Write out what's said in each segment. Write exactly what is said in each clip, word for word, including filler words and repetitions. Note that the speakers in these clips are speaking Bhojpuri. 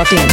Dot in.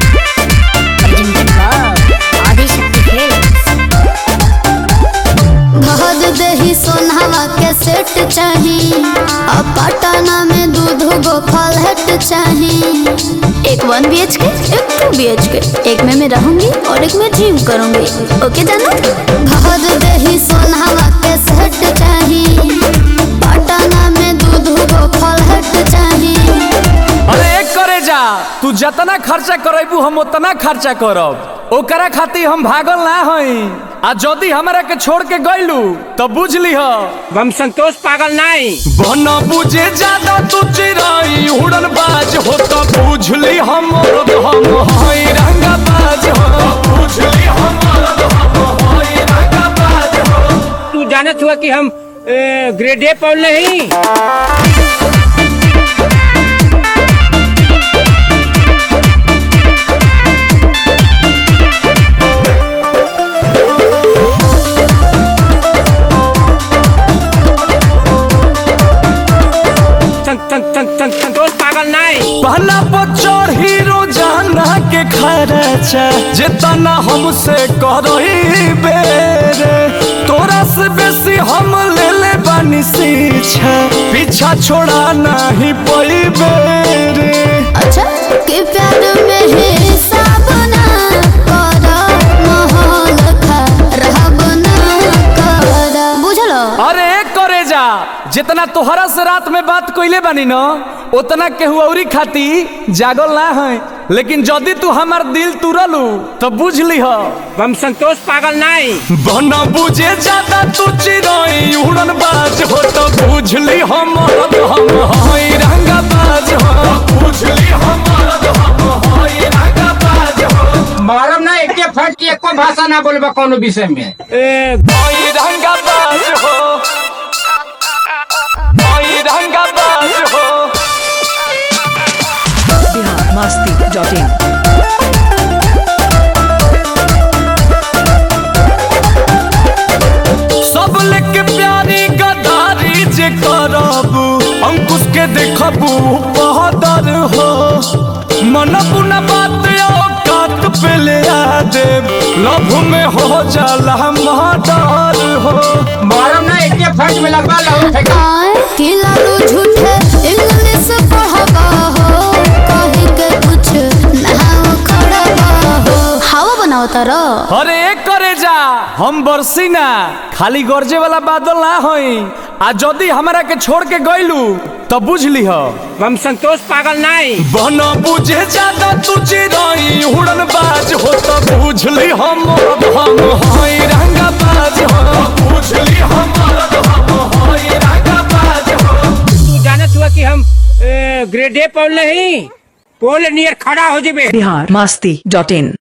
सोनावा के सेट चाही और पटना में दूध गो फ्लैट चाही। एक वन बी एच के, एक टू बी एच के, एक में मैं रहूंगी और एक में जिम करूंगी। ओके जाना? भर दही सोनावा के सेट चाही, पटना में दूध गो फ्लैट चाही। अरे एक करे जा, तू जितना खर्चा करेबू हम उतना खर्चा करब। ओकरा खातिर हम भागल ना हई। आ जदी हमरा के छोड़ के गइलू तो बुझ ली हो हम संतोष पागल नहीं। बन बुझे ज्यादा तू चिराई उड़न बाज हो तो बुझ ली हम हम हई रंगा बाज हो। बुझ ली हम हम हई रंगा बाज हो। तू जानत हुआ कि हम ग्रेड ए पढ़ नहीं। संतोष पागल नहीं। पहला बच्चर हीरो जाना के खर्चा जितना हमसे करही बेरे तोरा से बेसी हम ले ले बानी सीछा पीछा छोड़ा नहीं पई बेरे। अच्छा के प्यार में हिसाब ना करा माहौल खराब ना करा। बुझलो? अरे करे जा जितना तोहरा से रात में बात कइले बानी न उतना केहू औरी खाती जागल ना है। लेकिन जदी तू हमार दिल तुरलू तो बुझ ली हो हम संतोष पागल नहीं। बन बुझे ज्यादा तू चिराई उड़न बाज हो तो बुझ ली हम हम हई रंगा बाज हो। बुझ ली हम हम हई रंगा बाज हो। मारम ना एक फट की एको भाषा ना बोलबा कोनो विषय में। ए हई रंगा बाज हो, हई रंगा बाज हो। Bihar Masti dot in. सब लेके प्यारी गदारी जे करबू अंकुश के देखबू बहादुर हो। मन पुना बात औकात पे ले आ दे लभ में हो जाला मर्डर हो। मारम ना एक फट में लगवा लो फेंका। आए खिलाड़ू झूठे इंग्लिश पढ़बा हो कहीं के कुछ ना खड़बा हो। हवा बनाओ तारो। अरे एक करे जा हम बरसी ना खाली गरजे वाला बादल ना होई। आ जदी हमरा के छोड़ के गइलू तो बुझ ली हो हम संतोष पागल नहीं। बन बुझे ज्यादा तू चिराई उड़न बाज हो तो बुझ ली हम हम हई रंगा बाज हो। बुझ ली हम हम हई रंगा बाज हो। तू जानत हुआ कि हम ग्रेड ए पढ़ नहीं। पोल नियर खड़ा हो जेबे। बिहार मस्ती डॉट इन।